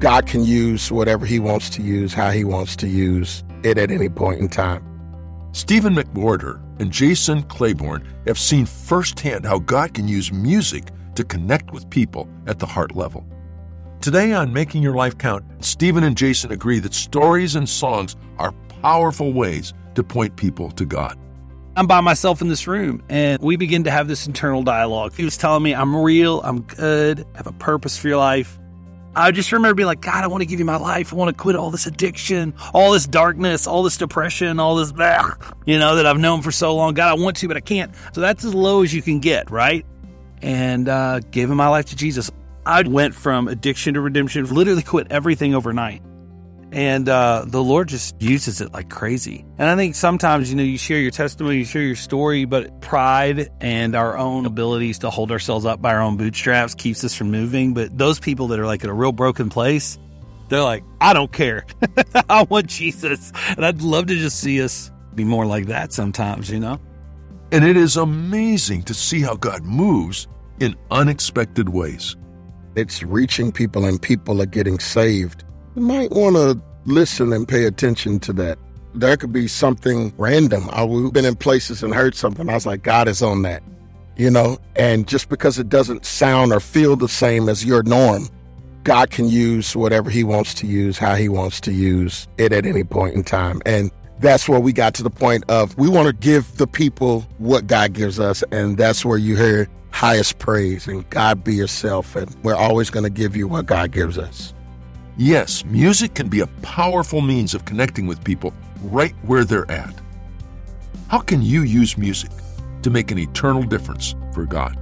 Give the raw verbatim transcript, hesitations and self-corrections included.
God can use whatever he wants to use, how he wants to use it at any point in time. Stephen McWhorter and Jason Claiborne have seen firsthand how God can use music to connect with people at the heart level. Today on Making Your Life Count, Stephen and Jason agree that stories and songs are powerful ways to point people to God. I'm by myself in this room, and we begin to have this internal dialogue. He was telling me, I'm real, I'm good, I have a purpose for your life. I just remember being like, God, I want to give you my life. I want to quit all this addiction, all this darkness, all this depression, all this, blah, you know, that I've known for so long. God, I want to, but I can't. So that's as low as you can get, right? And uh, giving my life to Jesus. I went from addiction to redemption, literally quit everything overnight. And uh, the Lord just uses it like crazy. And I think sometimes, you know, you share your testimony, you share your story, but pride and our own abilities to hold ourselves up by our own bootstraps keeps us from moving. But those people that are like at a real broken place, they're like, I don't care. I want Jesus. And I'd love to just see us be more like that sometimes, you know? And it is amazing to see how God moves in unexpected ways. It's reaching people and people are getting saved. You might want to listen and pay attention to that. There could be something random. I've been in places and heard something. I was like, God is on that, you know? And just because it doesn't sound or feel the same as your norm, God can use whatever he wants to use, how he wants to use it at any point in time. And that's where we got to the point of we want to give the people what God gives us. And that's where you hear highest praise and God be yourself. And we're always going to give you what God gives us. Yes, music can be a powerful means of connecting with people right where they're at. How can you use music to make an eternal difference for God?